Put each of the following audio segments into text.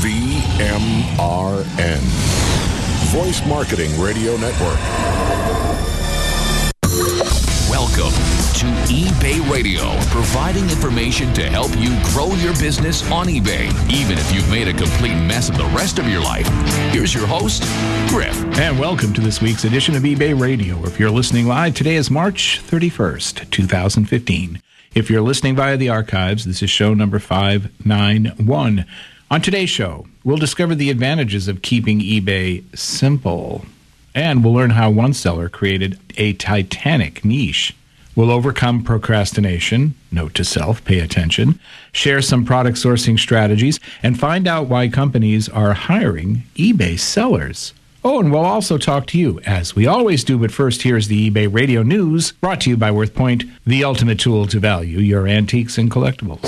VMRN. Voice Marketing Radio Network. Welcome to eBay Radio, providing information to help you grow your business on eBay, even if you've made a complete mess of the rest of your life. Here's your host, Griff. And welcome to this week's edition of eBay Radio. If you're listening live, today is March 31st, 2015. If you're listening via the archives, this is show number 591. On today's show, we'll discover the advantages of keeping eBay simple. And we'll learn how one seller created a titanic niche. We'll overcome procrastination, note to self, pay attention, share some product sourcing strategies, and find out why companies are hiring eBay sellers. Oh, and we'll also talk to you, as we always do, but first here's the eBay Radio News, brought to you by WorthPoint, the ultimate tool to value your antiques and collectibles.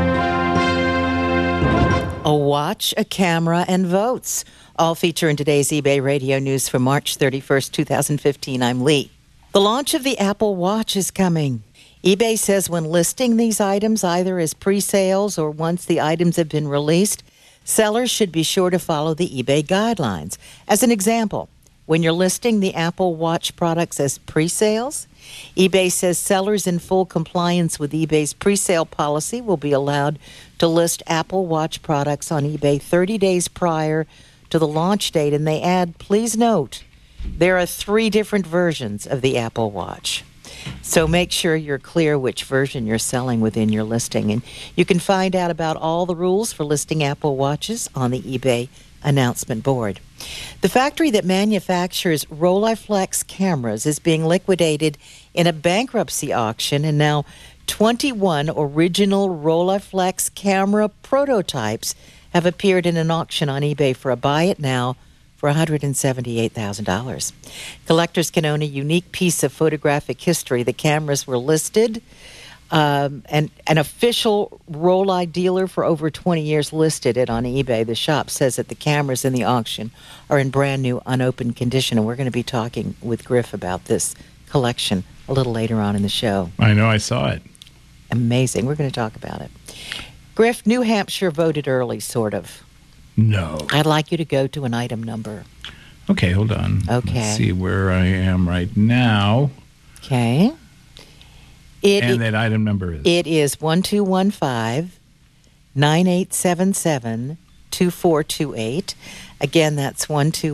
A watch, a camera, and votes. All feature in today's eBay Radio News for March 31st, 2015. I'm Lee. The launch of the Apple Watch is coming. eBay says when listing these items, either as pre-sales or once the items have been released, sellers should be sure to follow the eBay guidelines. As an example, when you're listing the Apple Watch products as pre-sales, eBay says sellers in full compliance with eBay's pre-sale policy will be allowed to list Apple Watch products on eBay 30 days prior to the launch date, and they add, please note, there are 3 different versions of the Apple Watch. So make sure you're clear which version you're selling within your listing. And you can find out about all the rules for listing Apple Watches on the eBay announcement board. The factory that manufactures Rolleiflex cameras is being liquidated in a bankruptcy auction, and now 21 original Rolleiflex camera prototypes have appeared in an auction on eBay for a buy it now for $178,000. Collectors can own a unique piece of photographic history. The cameras were listed. And an official Rollei dealer for over 20 years listed it on eBay. The shop says that the cameras in the auction are in brand new, unopened condition. And we're going to be talking with Griff about this collection a little later on in the show. I know, I saw it. Amazing. We're going to talk about it. Griff, New Hampshire voted early, sort of. No. I'd like you to go to an item number. Okay, hold on. Okay. Let's see where I am right now. Okay. That item number is? It is 1215-9877-2428. Again, that's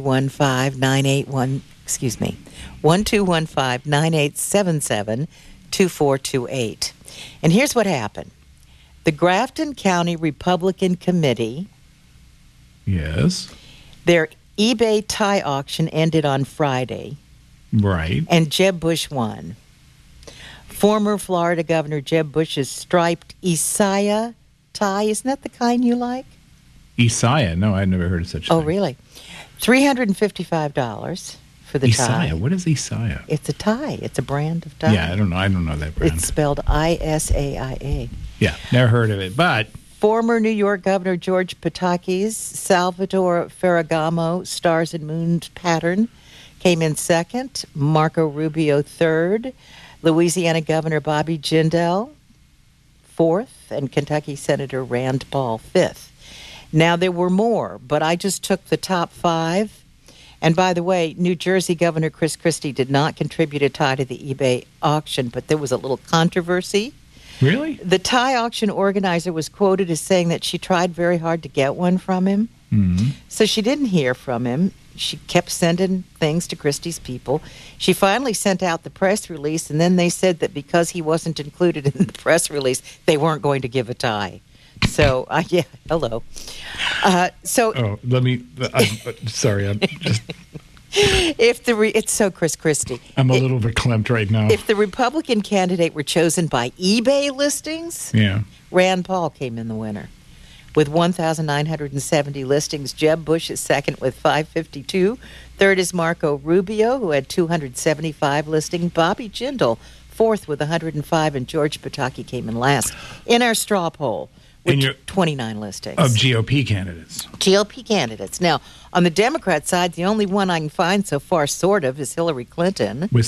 1215-9877-2428. And here's what happened. The Grafton County Republican Committee, yes, their eBay tie auction ended on Friday. Right. And Jeb Bush won. Former Florida Governor Jeb Bush's striped Isaiah tie, isn't that the kind you like? Isaiah? No, I'd never heard of such a thing. Oh, really? $355 for the tie. Isaiah? What is Isaiah? It's a tie. It's a brand of tie. Yeah, I don't know that brand. It's spelled Isaia. Yeah, never heard of it, but... Former New York Governor George Pataki's Salvatore Ferragamo Stars and Moons pattern came in second. Marco Rubio third. Louisiana Governor Bobby Jindal fourth. And Kentucky Senator Rand Paul fifth. Now, there were more, but I just took the top 5. And by the way, New Jersey Governor Chris Christie did not contribute a tie to the eBay auction, but there was a little controversy. Really? The tie auction organizer was quoted as saying that she tried very hard to get one from him. Mm-hmm. So she didn't hear from him. She kept sending things to Christie's people. She finally sent out the press release, and then they said that because he wasn't included in the press release, they weren't going to give a tie. So, yeah, hello. Sorry, I'm just... It's so Chris Christie. I'm a little verklempt right now. If the Republican candidate were chosen by eBay listings, yeah, Rand Paul came in the winner. With 1,970 listings, Jeb Bush is second with 552. Third is Marco Rubio, who had 275 listings. Bobby Jindal, fourth with 105, and George Pataki came in last in our straw poll with 29 listings. Of GOP candidates. GOP candidates. Now, on the Democrat side, the only one I can find so far, sort of, is Hillary Clinton. With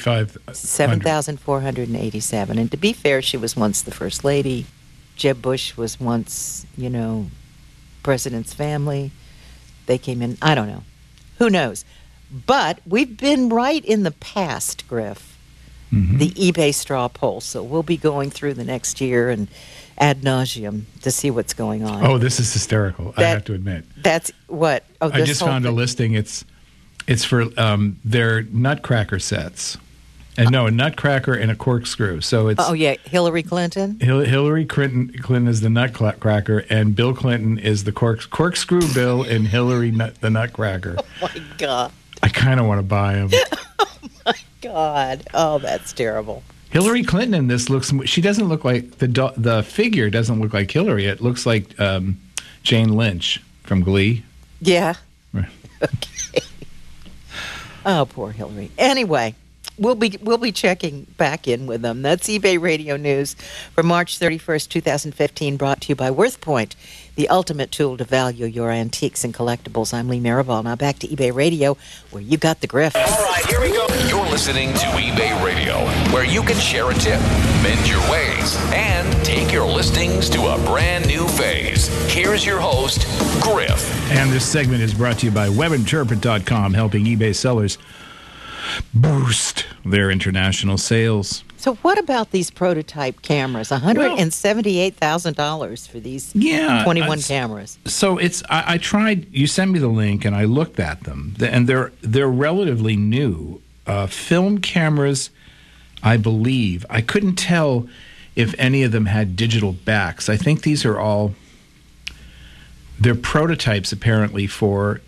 7,487. And to be fair, she was once the First Lady. Jeb Bush was once, president's family. They came in. I don't know. Who knows? But we've been right in the past, Griff, the eBay straw poll. So we'll be going through the next year and ad nauseum to see what's going on. Oh, this is hysterical, I have to admit. That's what? Oh, I just found a listing. It's for their Nutcracker sets. And no, a Nutcracker and a corkscrew. So it's Hillary Clinton. Hillary Clinton is the Nutcracker, and Bill Clinton is the corkscrew Bill, and Hillary the Nutcracker. Oh my God! I kind of want to buy them. Oh my God! Oh, that's terrible. Hillary Clinton in this she doesn't look like the figure doesn't look like Hillary. It looks like Jane Lynch from Glee. Yeah. Right. Okay. Oh, poor Hillary. Anyway. We'll be checking back in with them. That's eBay Radio News for March 31st, 2015, brought to you by WorthPoint, the ultimate tool to value your antiques and collectibles. I'm Lee Maribel. Now back to eBay Radio, where you got the grift. All right, here we go. You're listening to eBay Radio, where you can share a tip, mend your ways, and take your listings to a brand new phase. Here's your host, Griff. And this segment is brought to you by WebInterpret.com, helping eBay sellers boost their international sales. So what about these prototype cameras? $178,000 for these 21 cameras. So I tried, you sent me the link and I looked at them, and they're relatively new. Film cameras, I believe. I couldn't tell if any of them had digital backs. I think these are all, they're prototypes apparently for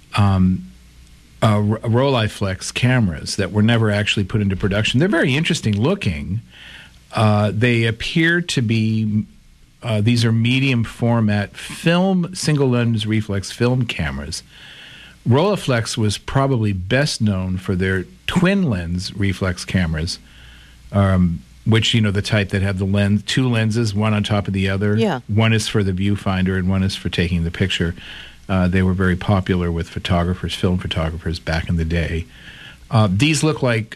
Rolleiflex cameras that were never actually put into production. They're very interesting looking. They appear to be, these are medium format film, single lens reflex film cameras. Rolleiflex was probably best known for their twin lens reflex cameras, which, the type that have two lenses, one on top of the other. Yeah. One is for the viewfinder and one is for taking the picture. They were very popular with film photographers back in the day. These look like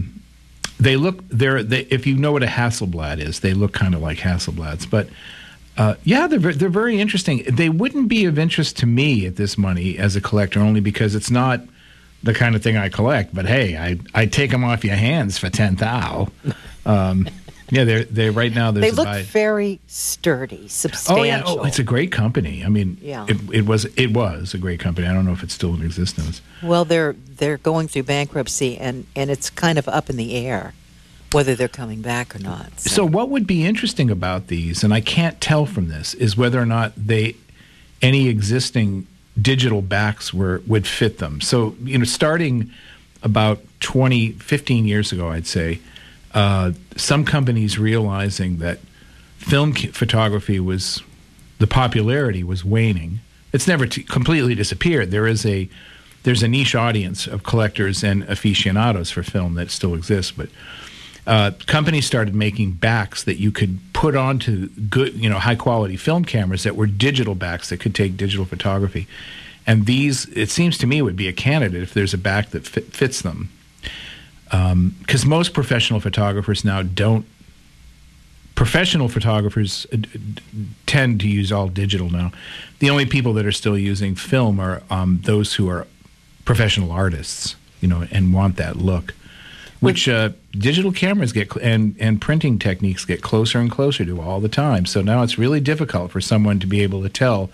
if you know what a Hasselblad is, they look kind of like Hasselblads. But they're very interesting. They wouldn't be of interest to me at this money as a collector, only because it's not the kind of thing I collect. But hey, I take them off your hands for $10,000. Yeah, they right now. They look very sturdy, substantial. Oh, it's a great company. I mean, it was a great company. I don't know if it's still in existence. Well, they're going through bankruptcy, and it's kind of up in the air whether they're coming back or not. So what would be interesting about these, and I can't tell from this, is whether or not any existing digital backs would fit them. So starting about 15 years ago, I'd say. Some companies realizing that film photography the popularity was waning. It's never completely disappeared. There's a niche audience of collectors and aficionados for film that still exists, but companies started making backs that you could put onto good, high quality film cameras that were digital backs that could take digital photography. And these, it seems to me, would be a candidate if there's a back that fits them. Because most professional photographers now don't. Professional photographers tend to use all digital now. The only people that are still using film are those who are professional artists, and want that look. Which digital cameras and printing techniques get closer and closer to all the time. So now it's really difficult for someone to be able to tell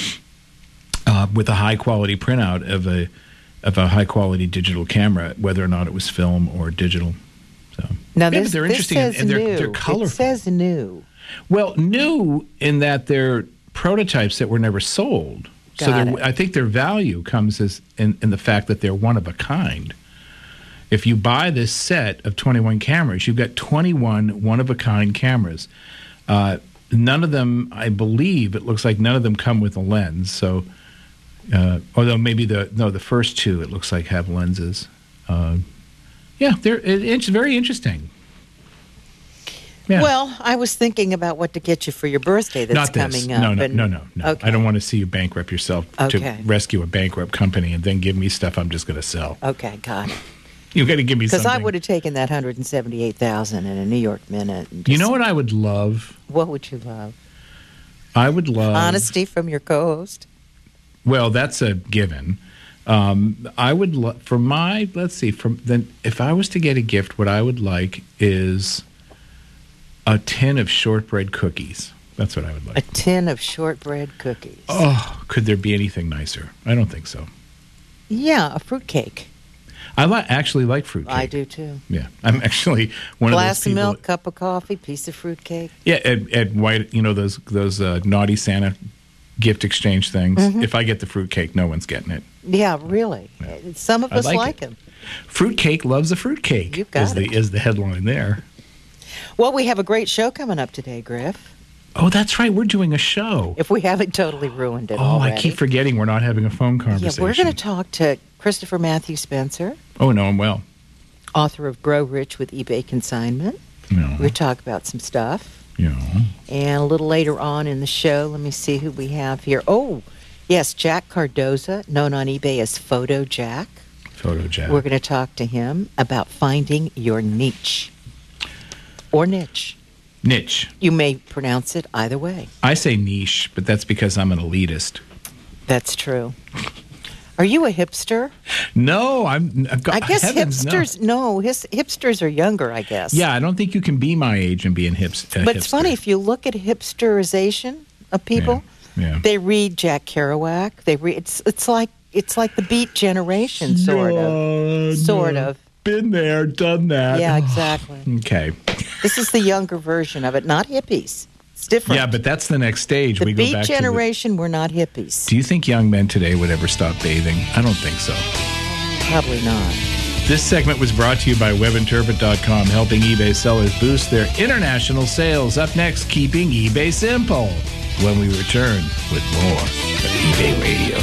with a high quality printout of a high quality digital camera whether or not it was film or digital. So now but they're interesting and they're colorful. It says new. Well, new in that they're prototypes that were never sold. I think their value comes in the fact that they're one of a kind. If you buy this set of 21 cameras, you've got 21 one-of-a-kind cameras. None of them, I believe, it looks like none of them come with a lens. So, although maybe the first two, it looks like, have lenses. It's very interesting. Yeah. Well, I was thinking about what to get you for your birthday that's coming up. No. Okay. I don't want to see you bankrupt yourself to rescue a bankrupt company and then give me stuff I'm just going to sell. Okay, got it. You got to give me something. Because I would have taken that $178,000 in a New York Minute. You know what I would love? What would you love? I would love honesty from your co-host. Well, that's a given. I would if I was to get a gift, what I would like is a tin of shortbread cookies. That's what I would like. A tin of shortbread cookies. Oh, could there be anything nicer? I don't think so. Yeah, a fruitcake. I actually like fruitcake. I do too. Yeah, I'm actually one Glass of those people. Glass of milk, cup of coffee, piece of fruitcake. Yeah, at White, those naughty Santa gift exchange things. Mm-hmm. If I get the fruitcake, no one's getting it. Yeah, really. Yeah. Some of us like them. Fruitcake loves a fruitcake. You've got it. Is the headline there. Well, we have a great show coming up today, Griff. Oh, that's right. We're doing a show. If we haven't totally ruined it already. I keep forgetting we're not having a phone conversation. Yeah, we're going to talk to Christopher Matthew Spencer. Oh, know him well. Author of Grow Rich with eBay Consignment. No. We'll talk about some stuff. Yeah. And a little later on in the show, let me see who we have here. Oh, yes, Jack Cardoza, known on eBay as Photo Jack. Photo Jack. We're going to talk to him about finding your niche. Or niche. Niche. You may pronounce it either way. I say niche, but that's because I'm an elitist. That's true. Are you a hipster? No, I guess hipsters. No, hipsters are younger, I guess. Yeah, I don't think you can be my age and be a hipster. But it's funny, if you look at hipsterization of people, they read Jack Kerouac. They read it's like the Beat Generation, sort of. Been there, done that. Yeah, exactly. Okay. This is the younger version of it, not hippies. It's different. Yeah, but that's the next stage. The Beat Generation were not hippies. Do you think young men today would ever stop bathing? I don't think so. Probably not. This segment was brought to you by WebInterpret.com, helping eBay sellers boost their international sales. Up next, keeping eBay simple. When we return with more of eBay Radio.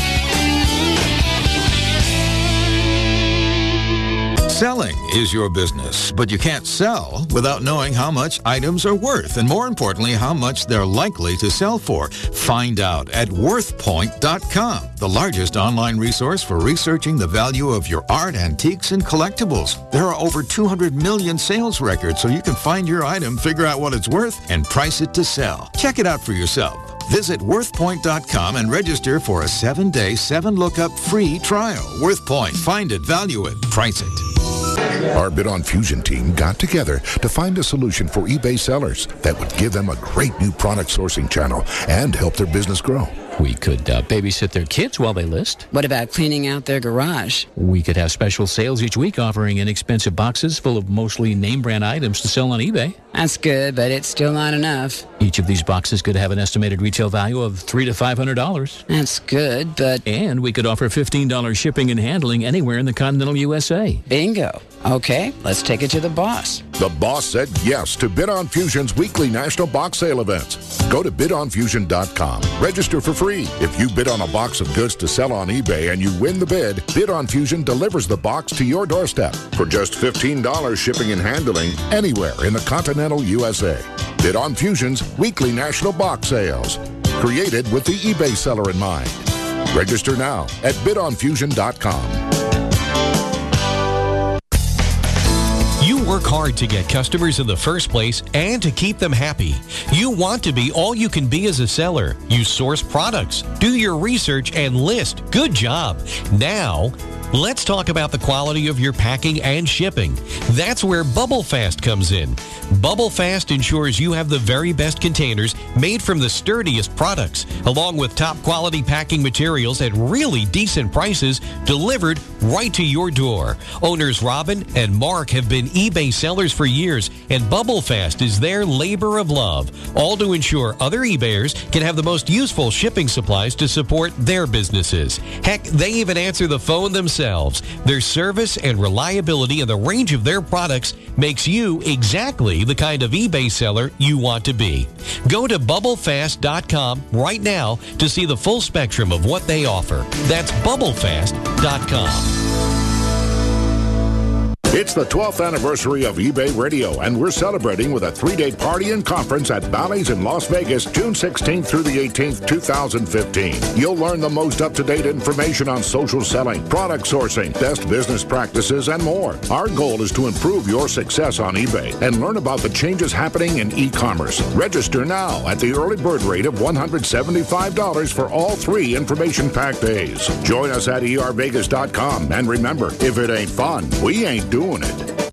Selling is your business, but you can't sell without knowing how much items are worth, and more importantly, how much they're likely to sell for. Find out at worthpoint.com, the largest online resource for researching the value of your art, antiques, and collectibles. There are over 200 million sales records, so you can find your item, figure out what it's worth, and price it to sell. Check it out for yourself. Visit worthpoint.com and register for a 7-day, 7-lookup free trial. WorthPoint. Find it, value it, price it. Our Bid on Fusion team got together to find a solution for eBay sellers that would give them a great new product sourcing channel and help their business grow. We could babysit their kids while they list. What about cleaning out their garage? We could have special sales each week offering inexpensive boxes full of mostly name-brand items to sell on eBay. That's good, but it's still not enough. Each of these boxes could have an estimated retail value of $300 to $500. That's good, but... And we could offer $15 shipping and handling anywhere in the continental USA. Bingo. Okay, let's take it to the boss. The boss said yes to Bid on Fusion's weekly national box sale events. Go to bidonfusion.com. Register for free. If you bid on a box of goods to sell on eBay and you win the bid, Bid on Fusion delivers the box to your doorstep for just $15 shipping and handling anywhere in the continental USA. Bid on Fusion's weekly national box sales. Created with the eBay seller in mind. Register now at bidonfusion.com. You work hard to get customers in the first place and to keep them happy. You want to be all you can be as a seller. You source products, do your research, and list. Good job. Now, let's talk about the quality of your packing and shipping. That's where Bubble Fast comes in. Bubble Fast ensures you have the very best containers made from the sturdiest products, along with top quality packing materials at really decent prices delivered right to your door. Owners Robin and Mark have been eBay sellers for years, and Bubble Fast is their labor of love, all to ensure other eBayers can have the most useful shipping supplies to support their businesses. Heck, they even answer the phone themselves. Their service and reliability and the range of their products makes you exactly the kind of eBay seller you want to be. Go to bubblefast.com right now to see the full spectrum of what they offer. That's bubblefast.com. It's the 12th anniversary of eBay Radio, and we're celebrating with a 3-day party and conference at Bally's in Las Vegas, June 16th through the 18th, 2015. You'll learn the most up-to-date information on social selling, product sourcing, best business practices, and more. Our goal is to improve your success on eBay and learn about the changes happening in e-commerce. Register now at the early bird rate of $175 for all 3 information-packed days. Join us at ervegas.com, and remember, if it ain't fun, we ain't doing it.